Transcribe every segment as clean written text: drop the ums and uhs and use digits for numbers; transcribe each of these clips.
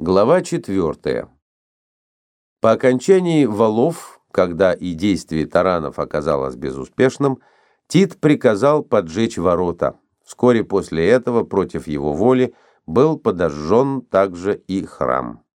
Глава 4. По окончании валов, когда и действие таранов оказалось безуспешным, Тит приказал поджечь ворота. Вскоре после этого, против его воли, был подожжен также и храм.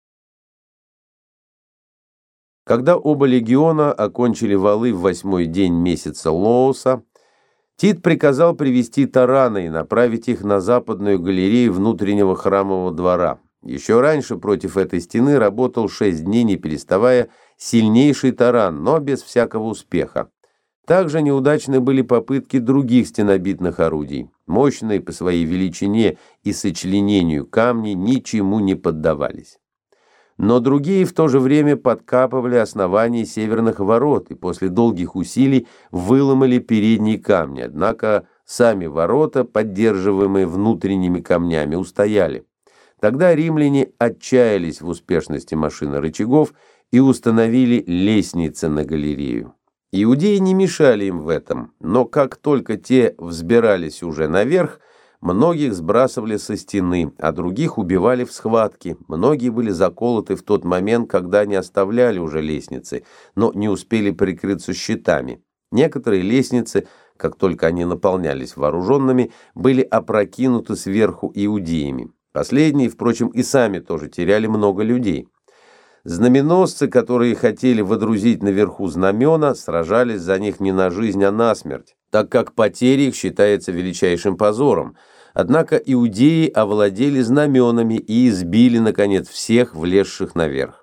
Когда оба легиона окончили валы в 8-й день месяца Лооса, Тит приказал привести тараны и направить их на западную галерею внутреннего храмового двора. Еще раньше против этой стены работал 6 дней, не переставая, сильнейший таран, но без всякого успеха. Также неудачны были попытки других стенобитных орудий. Мощные по своей величине и сочленению камни ничему не поддавались. Но другие в то же время подкапывали основания северных ворот и после долгих усилий выломали передние камни, однако сами ворота, поддерживаемые внутренними камнями, устояли. Тогда римляне отчаялись в успешности машины рычагов и установили лестницы на галерею. Иудеи не мешали им в этом, но как только те взбирались уже наверх, многих сбрасывали со стены, а других убивали в схватке. Многие были заколоты в тот момент, когда они оставляли уже лестницы, но не успели прикрыться щитами. Некоторые лестницы, как только они наполнялись вооруженными, были опрокинуты сверху иудеями. Последние, впрочем, и сами тоже теряли много людей. Знаменосцы, которые хотели водрузить наверху знамена, сражались за них не на жизнь, а на смерть, так как потеря их считается величайшим позором. Однако иудеи овладели знаменами и избили, наконец, всех влезших наверх.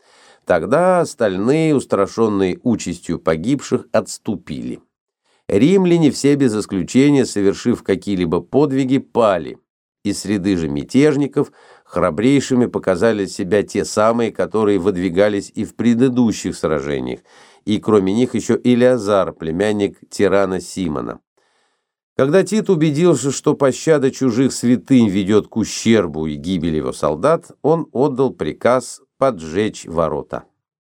Тогда остальные, устрашенные участью погибших, отступили. Римляне, все без исключения, совершив какие-либо подвиги, пали. Из среды же мятежников храбрейшими показали себя те самые, которые выдвигались и в предыдущих сражениях, и кроме них еще Илиазар, племянник тирана Симона. Когда Тит убедился, что пощада чужих святынь ведет к ущербу и гибели его солдат, он отдал приказ поджечь ворота.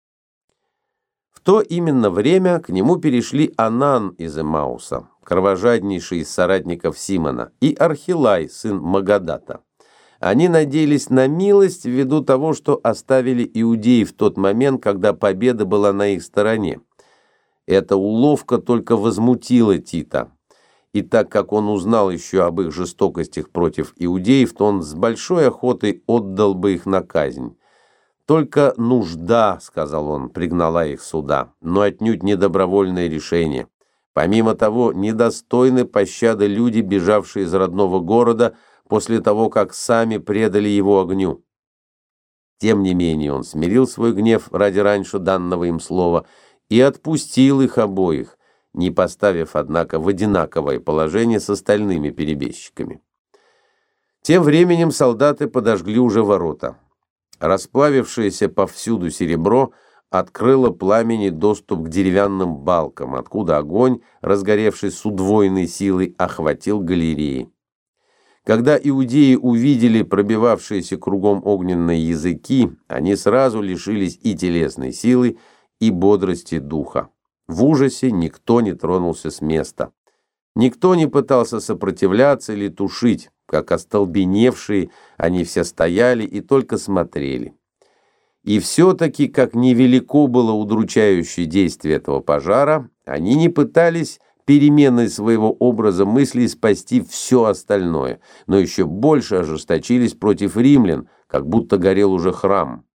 В то именно время к нему перешли Анан из Эмауса, кровожаднейший из соратников Симона, и Архилай, сын Магадата. Они надеялись на милость ввиду того, что оставили иудеи в тот момент, когда победа была на их стороне. Эта уловка только возмутила Тита. И так как он узнал еще об их жестокостях против иудеев, то он с большой охотой отдал бы их на казнь. «Только нужда, — сказал он, — пригнала их сюда, но отнюдь не добровольное решение. Помимо того, недостойны пощады люди, бежавшие из родного города после того, как сами предали его огню». Тем не менее он смирил свой гнев ради раньше данного им слова и отпустил их обоих, не поставив, однако, в одинаковое положение с остальными перебежчиками. Тем временем солдаты подожгли уже ворота. Расплавившееся повсюду серебро открыло пламени доступ к деревянным балкам, откуда огонь, разгоревшись с удвоенной силой, охватил галереи. Когда иудеи увидели пробивавшиеся кругом огненные языки, они сразу лишились и телесной силы, и бодрости духа. В ужасе никто не тронулся с места. Никто не пытался сопротивляться или тушить. Как остолбеневшие, они все стояли и только смотрели. И все-таки, как невелико было удручающее действие этого пожара, они не пытались переменой своего образа мыслей спасти все остальное, но еще больше ожесточились против римлян, как будто горел уже храм.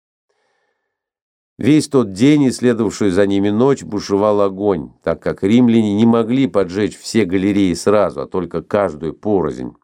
Весь тот день и следовавшую за ними ночь бушевал огонь, так как римляне не могли поджечь все галереи сразу, а только каждую порознь.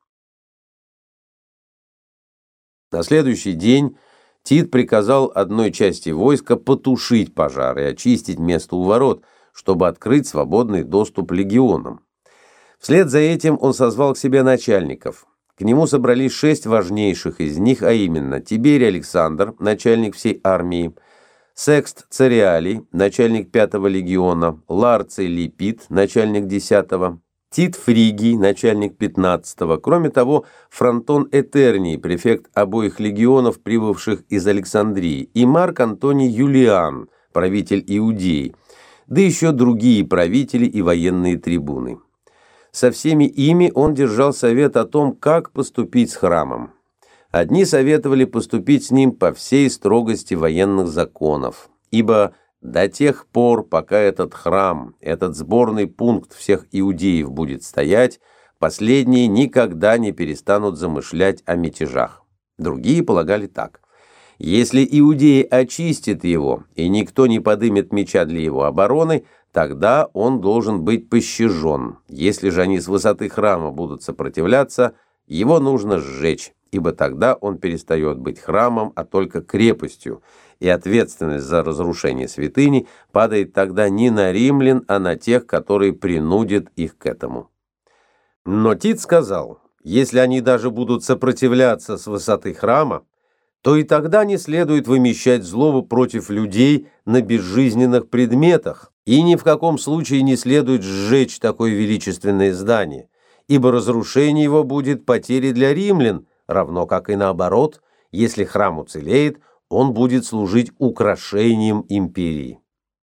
На следующий день Тит приказал одной части войска потушить пожар и очистить место у ворот, чтобы открыть свободный доступ легионам. Вслед за этим он созвал к себе начальников. К нему собрались 6 важнейших из них, а именно Тиберий Александр, начальник всей армии, Секст Цереалий, начальник 5-го легиона, Ларций Липид, начальник 10-го, Тит Фригий, начальник 15-го, кроме того, Фронтон Этерний, префект обоих легионов, прибывших из Александрии, и Марк Антоний Юлиан, правитель Иудеи, да еще другие правители и военные трибуны. Со всеми ими он держал совет о том, как поступить с храмом. Одни советовали поступить с ним по всей строгости военных законов, ибо до тех пор, пока этот храм, этот сборный пункт всех иудеев будет стоять, последние никогда не перестанут замышлять о мятежах. Другие полагали так: если иудеи очистят его, и никто не подымет меча для его обороны, тогда он должен быть пощажен. Если же они с высоты храма будут сопротивляться, его нужно сжечь, ибо тогда он перестает быть храмом, а только крепостью, и ответственность за разрушение святыни падает тогда не на римлян, а на тех, которые принудят их к этому. Но Тит сказал: если они даже будут сопротивляться с высоты храма, то и тогда не следует вымещать злобу против людей на безжизненных предметах, и ни в каком случае не следует сжечь такое величественное здание, ибо разрушение его будет потерей для римлян, равно как и наоборот, если храм уцелеет, он будет служить украшением империи.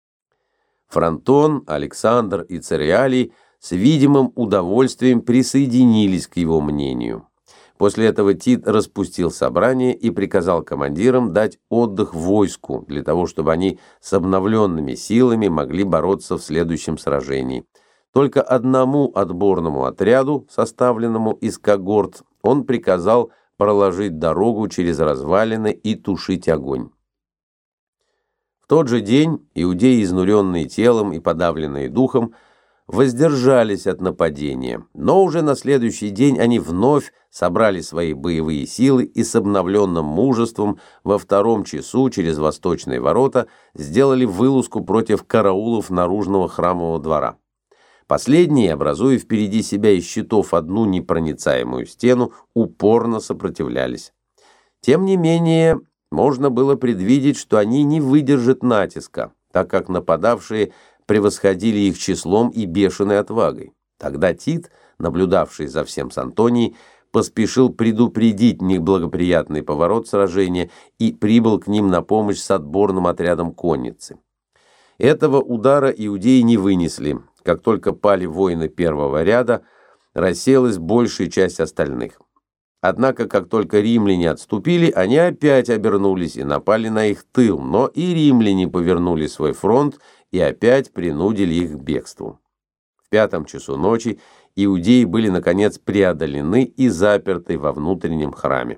Фронтон, Александр и Цереалий с видимым удовольствием присоединились к его мнению. После этого Тит распустил собрание и приказал командирам дать отдых войску, для того, чтобы они с обновленными силами могли бороться в следующем сражении. Только одному отборному отряду, составленному из когорт, он приказал проложить дорогу через развалины и тушить огонь. В тот же день иудеи, изнуренные телом и подавленные духом, воздержались от нападения, но уже на следующий день они вновь собрали свои боевые силы и с обновленным мужеством во 2 часу через восточные ворота сделали вылазку против караулов наружного храмового двора. Последние, образуя впереди себя из щитов одну непроницаемую стену, упорно сопротивлялись. Тем не менее, можно было предвидеть, что они не выдержат натиска, так как нападавшие превосходили их числом и бешеной отвагой. Тогда Тит, наблюдавший за всем с Антонией, поспешил предупредить неблагоприятный поворот сражения и прибыл к ним на помощь с отборным отрядом конницы. Этого удара иудеи не вынесли. Как только пали воины первого ряда, рассеялась большая часть остальных. Однако, как только римляне отступили, они опять обернулись и напали на их тыл, но и римляне повернули свой фронт и опять принудили их к бегству. В 5 часу ночи иудеи были, наконец, преодолены и заперты во внутреннем храме.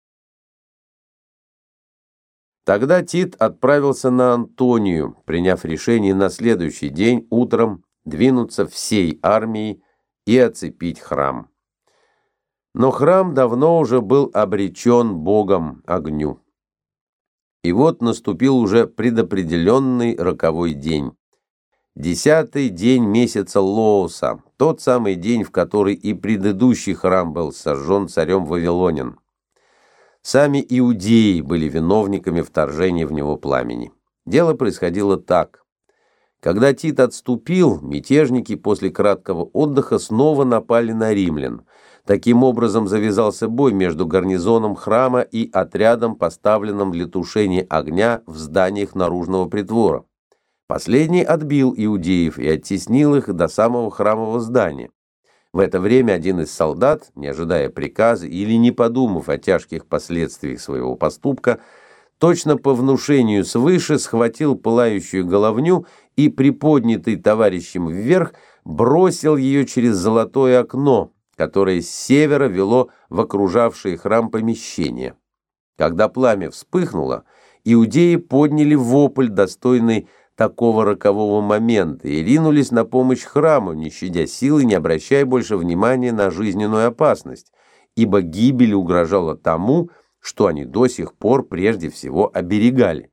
Тогда Тит отправился на Антонию, приняв решение на следующий день утром двинуться всей армией и оцепить храм. Но храм давно уже был обречен Богом огню. И вот наступил уже предопределенный роковой день. 10-й день месяца Лооса, тот самый день, в который и предыдущий храм был сожжен царем Вавилонин. Сами иудеи были виновниками вторжения в него пламени. Дело происходило так. Когда Тит отступил, мятежники после краткого отдыха снова напали на римлян. Таким образом завязался бой между гарнизоном храма и отрядом, поставленным для тушения огня в зданиях наружного притвора. Последний отбил иудеев и оттеснил их до самого храмового здания. В это время один из солдат, не ожидая приказа или не подумав о тяжких последствиях своего поступка, точно по внушению свыше схватил пылающую головню и, приподнятый товарищем вверх, бросил ее через золотое окно, которое с севера вело в окружавшее храм помещение. Когда пламя вспыхнуло, иудеи подняли вопль, достойный такого рокового момента, и ринулись на помощь храму, не щадя силы, не обращая больше внимания на жизненную опасность, ибо гибель угрожала тому, что они до сих пор прежде всего оберегали.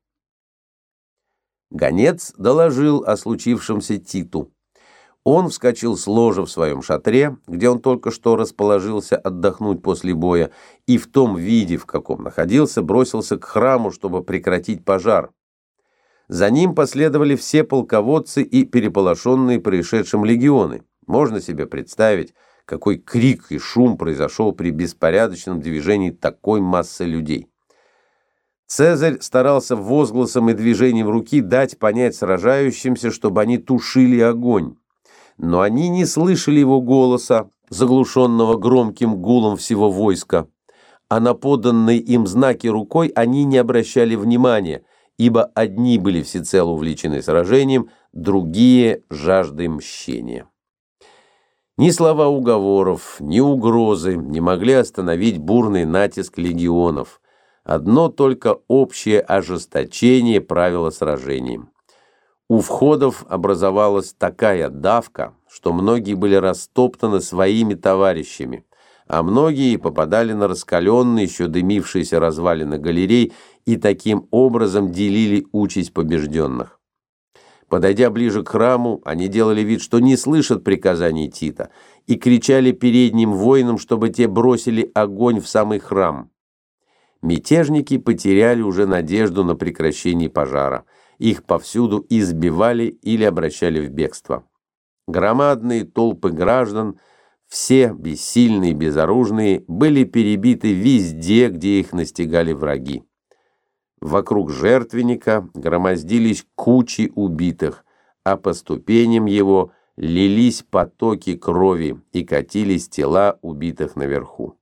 Гонец доложил о случившемся Титу. Он вскочил с ложа в своем шатре, где он только что расположился отдохнуть после боя, и в том виде, в каком находился, бросился к храму, чтобы прекратить пожар. За ним последовали все полководцы и переполошенные происшедшим легионы. Можно себе представить, какой крик и шум произошел при беспорядочном движении такой массы людей. Цезарь старался возгласом и движением руки дать понять сражающимся, чтобы они тушили огонь. Но они не слышали его голоса, заглушенного громким гулом всего войска. а на поданные им знаки рукой они не обращали внимания, ибо одни были всецело увлечены сражением, другие — жаждой мщения. Ни слова уговоров, ни угрозы не могли остановить бурный натиск легионов. Одно только общее ожесточение правило сражением. У входов образовалась такая давка, что многие были растоптаны своими товарищами, а многие попадали на раскаленные, еще дымившиеся развалины галерей и таким образом делили участь побежденных. Подойдя ближе к храму, они делали вид, что не слышат приказаний Тита, и кричали передним воинам, чтобы те бросили огонь в самый храм. Мятежники потеряли уже надежду на прекращение пожара. Их повсюду избивали или обращали в бегство. Громадные толпы граждан, все бессильные и безоружные, были перебиты везде, где их настигали враги. Вокруг жертвенника громоздились кучи убитых, а по ступеням его лились потоки крови и катились тела убитых наверху.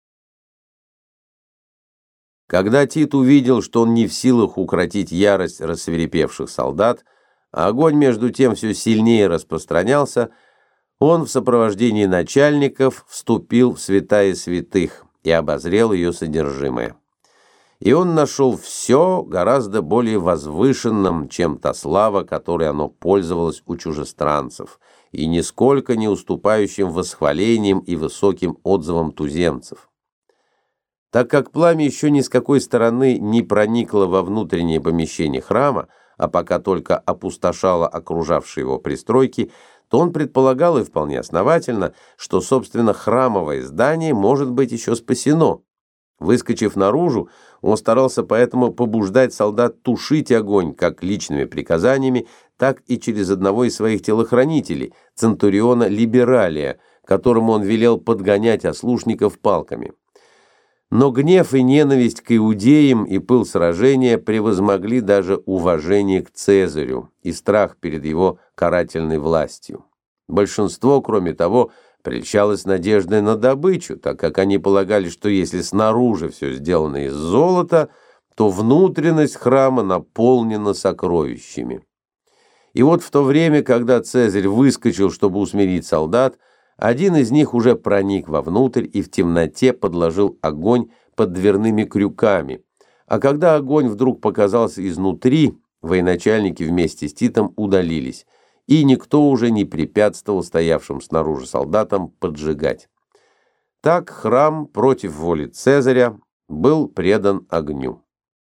Когда Тит увидел, что он не в силах укротить ярость рассвирепевших солдат, а огонь между тем все сильнее распространялся, он в сопровождении начальников вступил в святая святых и обозрел ее содержимое. И он нашел все гораздо более возвышенным, чем та слава, которой оно пользовалось у чужестранцев, и нисколько не уступающим восхвалениям и высоким отзывам туземцев. Так как пламя еще ни с какой стороны не проникло во внутреннее помещение храма, а пока только опустошало окружавшие его пристройки, то он предполагал, и вполне основательно, что, собственно, храмовое здание может быть еще спасено. Выскочив наружу, он старался поэтому побуждать солдат тушить огонь как личными приказаниями, так и через одного из своих телохранителей, центуриона Либералия, которому он велел подгонять ослушников палками. Но гнев и ненависть к иудеям и пыл сражения превозмогли даже уважение к Цезарю и страх перед его карательной властью. Большинство, кроме того, прельщалось надеждой на добычу, так как они полагали, что если снаружи все сделано из золота, то внутренность храма наполнена сокровищами. И вот в то время, когда Цезарь выскочил, чтобы усмирить солдат, один из них уже проник вовнутрь и в темноте подложил огонь под дверными крюками, а когда огонь вдруг показался изнутри, военачальники вместе с Титом удалились, и никто уже не препятствовал стоявшим снаружи солдатам поджигать. Так храм против воли Цезаря был предан огню.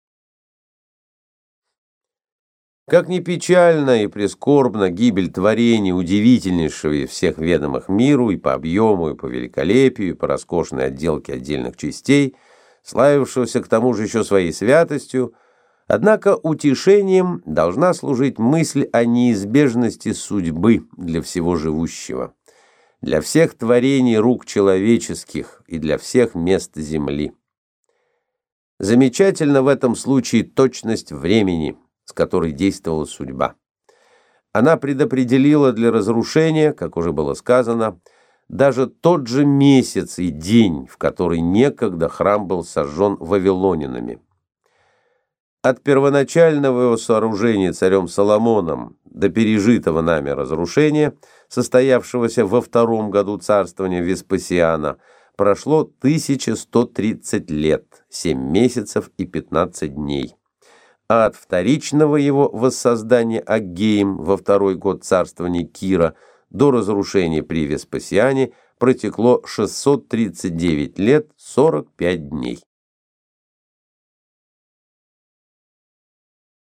Как ни печальна и прискорбна гибель творений, удивительнейшего из всех ведомых миру и по объему, и по великолепию, и по роскошной отделке отдельных частей, славившегося к тому же еще своей святостью, однако утешением должна служить мысль о неизбежности судьбы для всего живущего, для всех творений рук человеческих и для всех мест земли. Замечательна в этом случае точность времени, с которой действовала судьба. Она предопределила для разрушения, как уже было сказано, даже тот же месяц и день, в который некогда храм был сожжен вавилонянами. От первоначального его сооружения царем Соломоном до пережитого нами разрушения, состоявшегося во 2-м году царствования Веспасиана, прошло 1130 лет, 7 месяцев и 15 дней. А от вторичного его воссоздания Аггеем во 2-й год царствования Кира до разрушения при Веспасиане протекло 639 лет 45 дней.